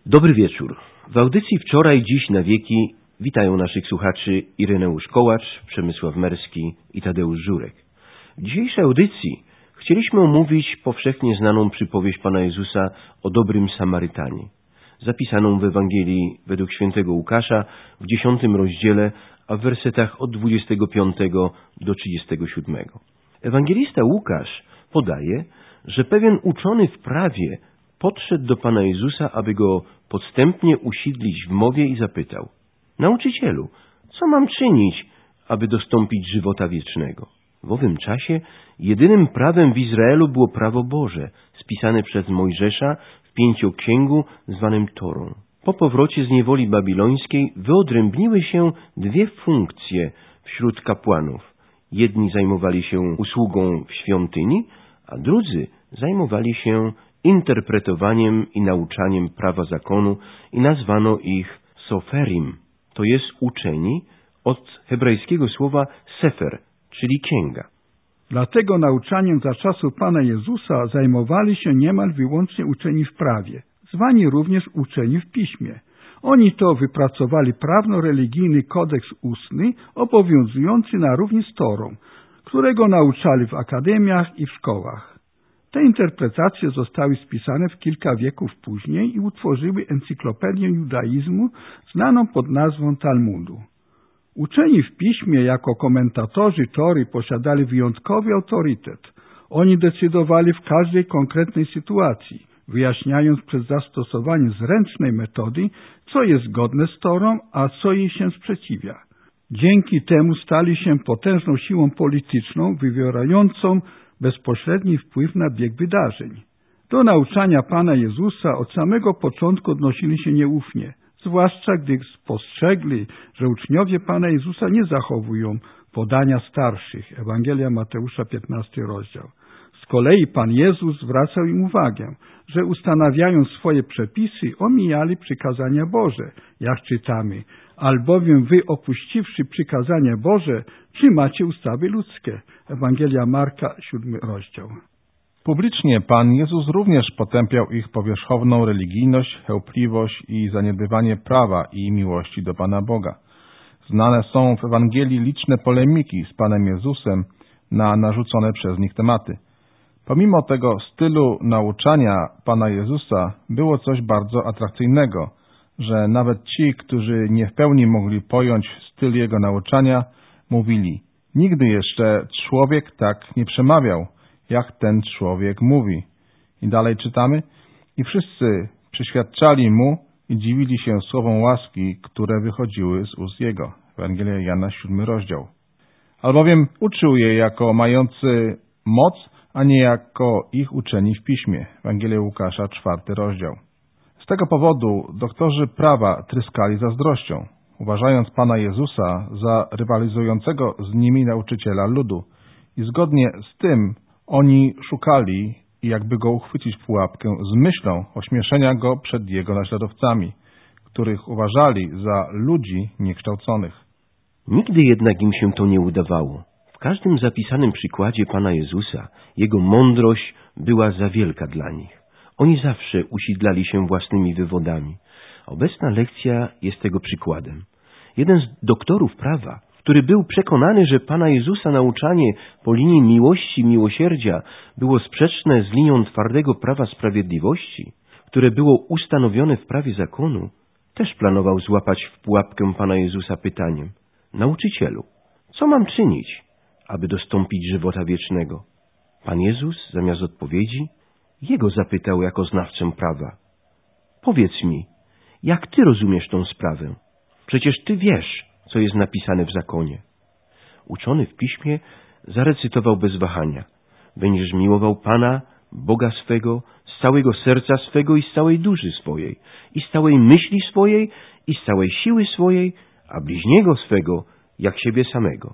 Dobry wieczór. W audycji Wczoraj, Dziś, na wieki witają naszych słuchaczy Ireneusz Kołacz, Przemysław Merski i Tadeusz Żurek. W dzisiejszej audycji chcieliśmy omówić powszechnie znaną przypowieść Pana Jezusa o dobrym Samarytanie, zapisaną w Ewangelii według świętego Łukasza w 10 rozdziale, a w wersetach od 25 do 37. Ewangelista Łukasz podaje, że pewien uczony w prawie podszedł do Pana Jezusa, aby go podstępnie usidlić w mowie i zapytał: Nauczycielu, co mam czynić, aby dostąpić żywota wiecznego? W owym czasie jedynym prawem w Izraelu było prawo Boże, spisane przez Mojżesza w pięcioksięgu zwanym Torą. Po powrocie z niewoli babilońskiej wyodrębniły się dwie funkcje wśród kapłanów. Jedni zajmowali się usługą w świątyni, a drudzy zajmowali się interpretowaniem i nauczaniem prawa zakonu i nazwano ich soferim, to jest uczeni, od hebrajskiego słowa sefer, czyli księga. Dlatego nauczaniem za czasów Pana Jezusa zajmowali się niemal wyłącznie uczeni w prawie, zwani również uczeni w piśmie. Oni to wypracowali prawno-religijny kodeks ustny, obowiązujący na równi z Torą, którego nauczali w akademiach i w szkołach. Te interpretacje zostały spisane w kilka wieków później i utworzyły encyklopedię judaizmu znaną pod nazwą Talmudu. Uczeni w piśmie jako komentatorzy Tory posiadali wyjątkowy autorytet. Oni decydowali w każdej konkretnej sytuacji, wyjaśniając przez zastosowanie zręcznej metody, co jest zgodne z Torą, a co jej się sprzeciwia. Dzięki temu stali się potężną siłą polityczną, wywierającą bezpośredni wpływ na bieg wydarzeń. Do nauczania Pana Jezusa od samego początku odnosili się nieufnie, zwłaszcza gdy spostrzegli, że uczniowie Pana Jezusa nie zachowują podania starszych. Ewangelia Mateusza, 15 rozdział. Z kolei Pan Jezus zwracał im uwagę, że ustanawiając swoje przepisy, omijali przykazania Boże, jak czytamy: albowiem wy, opuściwszy przykazania Boże, trzymacie ustawy ludzkie. Ewangelia Marka, 7 rozdział. Publicznie Pan Jezus również potępiał ich powierzchowną religijność, chełpliwość i zaniedbywanie prawa i miłości do Pana Boga. Znane są w Ewangelii liczne polemiki z Panem Jezusem na narzucone przez nich tematy. Pomimo tego stylu nauczania Pana Jezusa było coś bardzo atrakcyjnego, że nawet ci, którzy nie w pełni mogli pojąć styl Jego nauczania, mówili: nigdy jeszcze człowiek tak nie przemawiał, jak ten człowiek mówi. I dalej czytamy: i wszyscy przyświadczali Mu i dziwili się słowom łaski, które wychodziły z ust Jego. Ewangelia Jana, 7 rozdział. Albowiem uczył je jako mający moc, a nie jako ich uczeni w piśmie. Ewangelia Łukasza, 4 rozdział. Z tego powodu doktorzy prawa tryskali zazdrością, uważając Pana Jezusa za rywalizującego z nimi nauczyciela ludu. I zgodnie z tym oni szukali, jakby go uchwycić w pułapkę z myślą ośmieszenia go przed jego naśladowcami, których uważali za ludzi niekształconych. Nigdy jednak im się to nie udawało. W każdym zapisanym przykładzie Pana Jezusa Jego mądrość była za wielka dla nich. Oni zawsze usidlali się własnymi wywodami. Obecna lekcja jest tego przykładem. Jeden z doktorów prawa, który był przekonany, że Pana Jezusa nauczanie po linii miłości i miłosierdzia było sprzeczne z linią twardego prawa sprawiedliwości, które było ustanowione w prawie zakonu, też planował złapać w pułapkę Pana Jezusa pytaniem: Nauczycielu, co mam czynić, aby dostąpić żywota wiecznego? Pan Jezus zamiast odpowiedzi Jego zapytał jako znawcę prawa: powiedz mi, jak Ty rozumiesz tą sprawę? Przecież Ty wiesz, co jest napisane w zakonie. Uczony w piśmie zarecytował bez wahania: będziesz miłował Pana, Boga swego, z całego serca swego i z całej duszy swojej, i z całej myśli swojej, i z całej siły swojej, a bliźniego swego, jak siebie samego.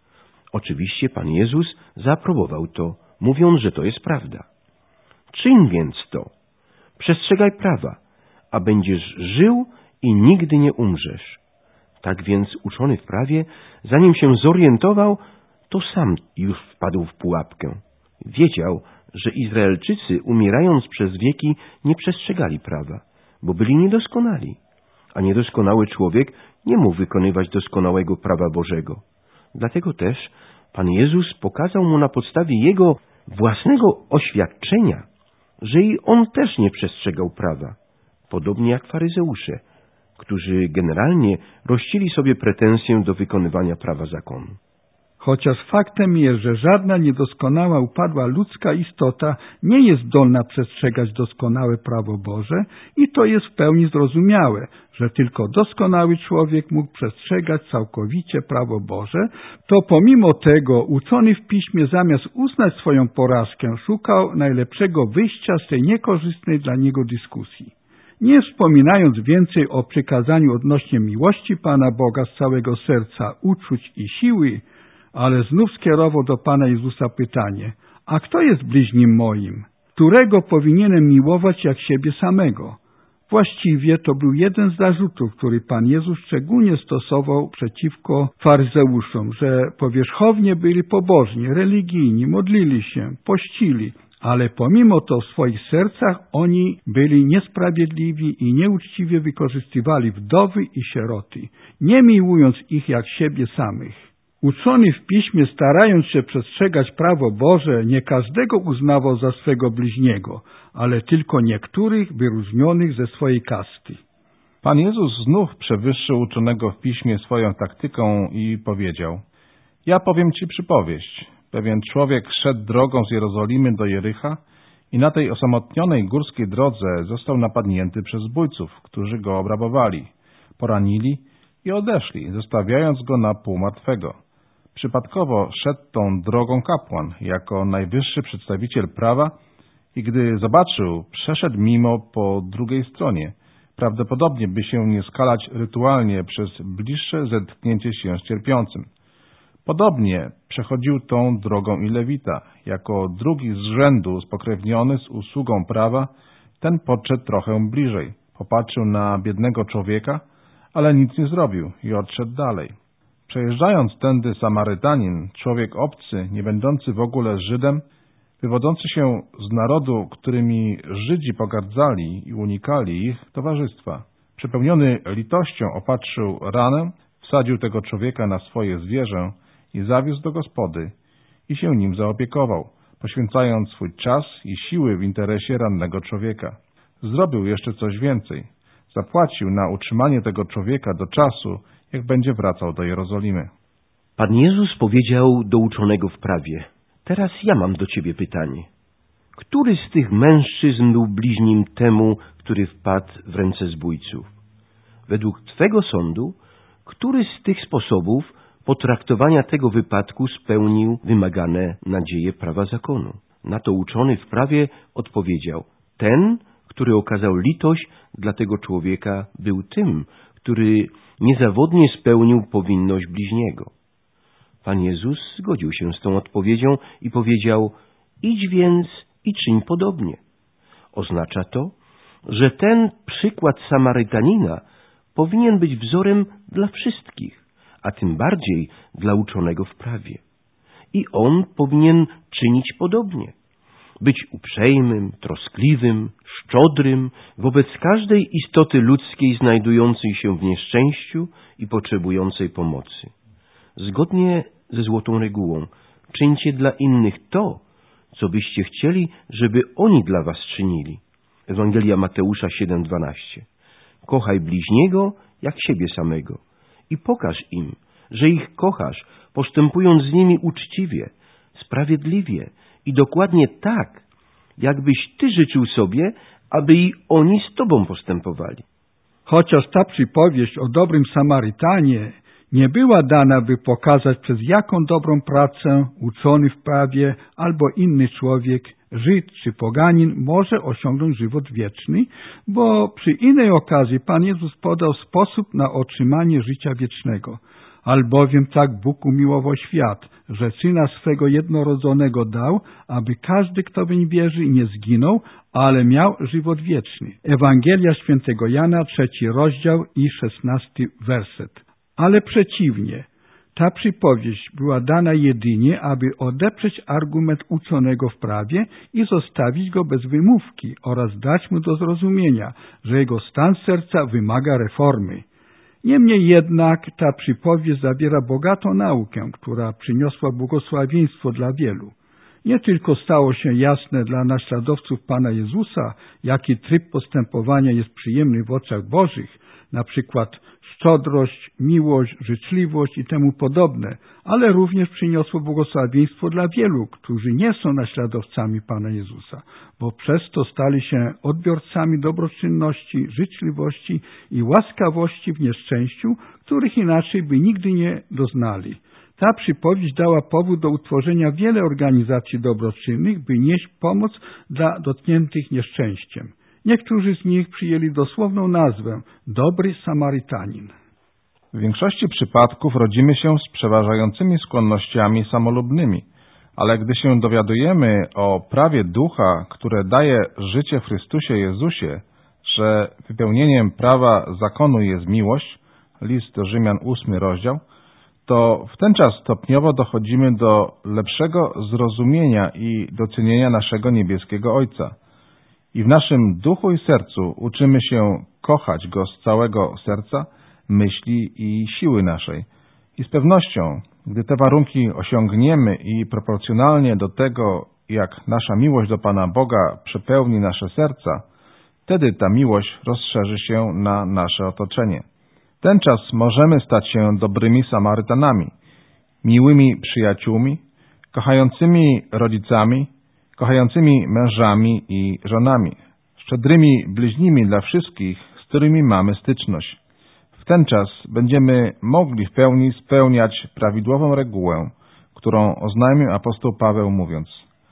Oczywiście Pan Jezus zaaprobował to, mówiąc, że to jest prawda. Czyń więc to, przestrzegaj prawa, a będziesz żył i nigdy nie umrzesz. Tak więc uczony w prawie, zanim się zorientował, to sam już wpadł w pułapkę. Wiedział, że Izraelczycy, umierając przez wieki, nie przestrzegali prawa. bo byli niedoskonali, a niedoskonały człowiek nie mógł wykonywać doskonałego prawa Bożego. Dlatego też Pan Jezus pokazał mu na podstawie jego własnego oświadczenia, że i on też nie przestrzegał prawa, podobnie jak faryzeusze, którzy generalnie rościli sobie pretensję do wykonywania prawa zakonu. Chociaż faktem jest, że żadna niedoskonała upadła ludzka istota nie jest zdolna przestrzegać doskonałe prawo Boże i to jest w pełni zrozumiałe, że tylko doskonały człowiek mógł przestrzegać całkowicie prawo Boże, to pomimo tego uczony w Piśmie zamiast uznać swoją porażkę szukał najlepszego wyjścia z tej niekorzystnej dla niego dyskusji. Nie wspominając więcej o przykazaniu odnośnie miłości Pana Boga z całego serca, uczuć i siły, ale znów skierował do Pana Jezusa pytanie: a kto jest bliźnim moim? Którego powinienem miłować jak siebie samego? Właściwie to był jeden z zarzutów, który Pan Jezus szczególnie stosował przeciwko faryzeuszom, że powierzchownie byli pobożni, religijni, modlili się, pościli, ale pomimo to w swoich sercach oni byli niesprawiedliwi i nieuczciwie wykorzystywali wdowy i sieroty, nie miłując ich jak siebie samych. Uczony w Piśmie, starając się przestrzegać prawo Boże, nie każdego uznawał za swego bliźniego, ale tylko niektórych wyróżnionych ze swojej kasty. Pan Jezus znów przewyższył uczonego w Piśmie swoją taktyką i powiedział: ja powiem ci przypowieść. Pewien człowiek szedł drogą z Jerozolimy do Jericha i na tej osamotnionej górskiej drodze został napadnięty przez zbójców, którzy go obrabowali, poranili i odeszli, zostawiając go na pół martwego. Przypadkowo szedł tą drogą kapłan, jako najwyższy przedstawiciel prawa i gdy zobaczył, przeszedł mimo po drugiej stronie, prawdopodobnie by się nie skalać rytualnie przez bliższe zetknięcie się z cierpiącym. Podobnie przechodził tą drogą i Lewita, jako drugi z rzędu spokrewniony z usługą prawa, ten podszedł trochę bliżej, popatrzył na biednego człowieka, ale nic nie zrobił i odszedł dalej. Przejeżdżając tędy Samarytanin, człowiek obcy, nie będący w ogóle Żydem, wywodzący się z narodu, którymi Żydzi pogardzali i unikali ich towarzystwa, przepełniony litością opatrzył ranę, wsadził tego człowieka na swoje zwierzę i zawiózł do gospody i się nim zaopiekował, poświęcając swój czas i siły w interesie rannego człowieka. Zrobił jeszcze coś więcej. Zapłacił na utrzymanie tego człowieka do czasu, jak będzie wracał do Jerozolimy. Pan Jezus powiedział do uczonego w prawie: teraz ja mam do ciebie pytanie. Który z tych mężczyzn był bliźnim temu, który wpadł w ręce zbójców? Według twego sądu, który z tych sposobów potraktowania tego wypadku spełnił wymagane nadzieje prawa zakonu? Na to uczony w prawie odpowiedział: ten, który okazał litość dla tego człowieka, był tym, który niezawodnie spełnił powinność bliźniego. Pan Jezus zgodził się z tą odpowiedzią i powiedział: idź więc i czyń podobnie. Oznacza to, że ten przykład Samarytanina powinien być wzorem dla wszystkich, a tym bardziej dla uczonego w prawie. I on powinien czynić podobnie. Być uprzejmym, troskliwym, szczodrym wobec każdej istoty ludzkiej znajdującej się w nieszczęściu i potrzebującej pomocy. Zgodnie ze złotą regułą, czyńcie dla innych to, co byście chcieli, żeby oni dla was czynili. Ewangelia Mateusza 7:12. Kochaj bliźniego jak siebie samego i pokaż im, że ich kochasz, postępując z nimi uczciwie, sprawiedliwie i dokładnie tak, jakbyś ty życzył sobie, aby i oni z tobą postępowali. Chociaż ta przypowieść o dobrym Samarytanie nie była dana, by pokazać, przez jaką dobrą pracę uczony w prawie albo inny człowiek, Żyd czy poganin, może osiągnąć żywot wieczny, bo przy innej okazji Pan Jezus podał sposób na otrzymanie życia wiecznego. Albowiem tak Bóg umiłował świat, że Syna swego jednorodzonego dał, aby każdy, kto weń wierzy, nie zginął, ale miał żywot wieczny. Ewangelia Świętego Jana, 3 rozdział i 16 werset. Ale przeciwnie, Ta przypowieść była dana jedynie, aby odeprzeć argument uczonego w prawie i zostawić go bez wymówki oraz dać mu do zrozumienia, że jego stan serca wymaga reformy. Niemniej jednak ta przypowieść zawiera bogatą naukę, która przyniosła błogosławieństwo dla wielu. Nie tylko stało się jasne dla naśladowców Pana Jezusa, jaki tryb postępowania jest przyjemny w oczach Bożych, na przykład szczodrość, miłość, życzliwość i temu podobne, ale również przyniosło błogosławieństwo dla wielu, którzy nie są naśladowcami Pana Jezusa, bo przez to stali się odbiorcami dobroczynności, życzliwości i łaskawości w nieszczęściu, których inaczej by nigdy nie doznali. Ta przypowieść dała powód do utworzenia wiele organizacji dobroczynnych, by nieść pomoc dla dotkniętych nieszczęściem. Niektórzy z nich przyjęli dosłowną nazwę Dobry Samarytanin. W większości przypadków rodzimy się z przeważającymi skłonnościami samolubnymi, ale gdy się dowiadujemy o prawie ducha, które daje życie w Chrystusie Jezusie, że wypełnieniem prawa zakonu jest miłość, list do Rzymian 8 rozdział, to w ten czas stopniowo dochodzimy do lepszego zrozumienia i docenienia naszego niebieskiego Ojca. I w naszym duchu i sercu uczymy się kochać Go z całego serca, myśli i siły naszej. I z pewnością, gdy te warunki osiągniemy i proporcjonalnie do tego, jak nasza miłość do Pana Boga przepełni nasze serca, wtedy ta miłość rozszerzy się na nasze otoczenie. W ten czas możemy stać się dobrymi Samarytanami, miłymi przyjaciółmi, kochającymi rodzicami, kochającymi mężami i żonami, szczodrymi bliźnimi dla wszystkich, z którymi mamy styczność. W ten czas będziemy mogli w pełni spełniać prawidłową regułę, którą oznajmił apostoł Paweł mówiąc: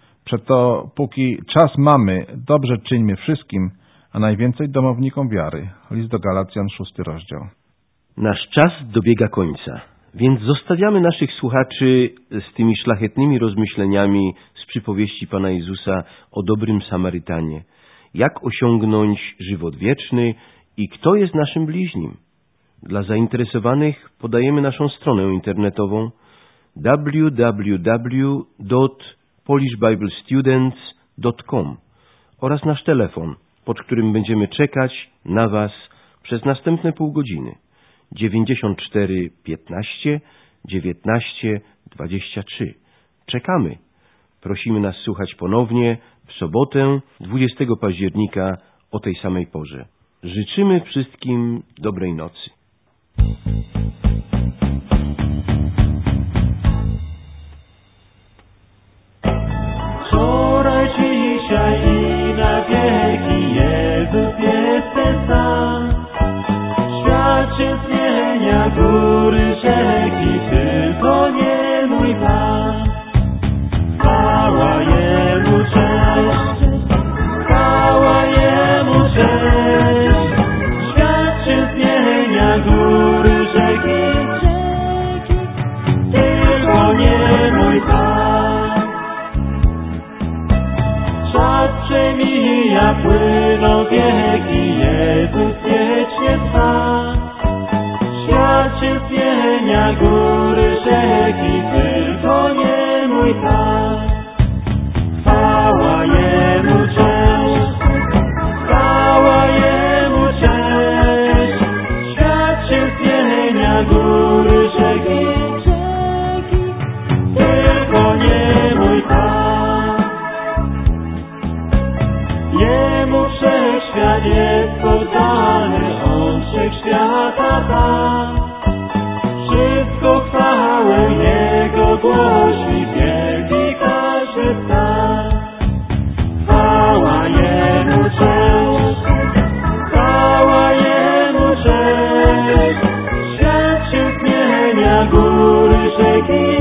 przeto póki czas mamy, dobrze czyńmy wszystkim, a najwięcej domownikom wiary. List do Galacjan 6 rozdział. Nasz czas dobiega końca, więc zostawiamy naszych słuchaczy z tymi szlachetnymi rozmyśleniami z przypowieści Pana Jezusa o dobrym Samarytanie. Jak osiągnąć żywot wieczny i kto jest naszym bliźnim? Dla zainteresowanych podajemy naszą stronę internetową www.polishbiblestudents.com oraz nasz telefon, pod którym będziemy czekać na Was przez następne pół godziny. 94 15 19 23. Czekamy. Prosimy nas słuchać ponownie w sobotę 20 października o tej samej porze. Życzymy wszystkim dobrej nocy. Wczoraj, dzisiaj i na wieki Jezus jest ten sam. Świat się zmienia, góry, rzeki, tylko nie mój Pan. Chwała Jemu cześć, chwała Jemu cześć. Świat się zmienia, góry, rzeki, tylko nie mój Pan. Czas przemija, płyną wieki, Jezus wiecznie trwa. Świat się zmienia, góry, rzeki, tylko nie mój Pan. Chwała Jemu cześć, chwała Jemu cześć. Świat się zmienia, góry, rzeki, tylko nie mój Pan. Jemu wszechświat jest poddany, On wszechświata Pan. Wszystko chwałę Jego głosi, wielki każdy stan. Chwała Jemu cześć, chwała Jemu cześć. Świat się zmienia, góry, rzeki,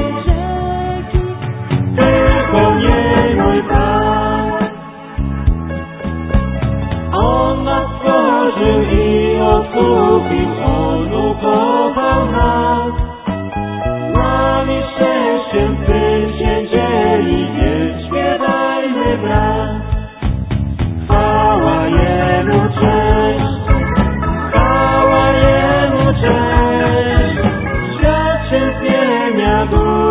tylko nie mój Pan. On nas stworzył i odkupił, On ukochał nas. Nami szczęściem tym się dzieli, więc śpiewajmy wraz. Chwała Jemu cześć, chwała Jemu cześć. Świat się zmienia, radości.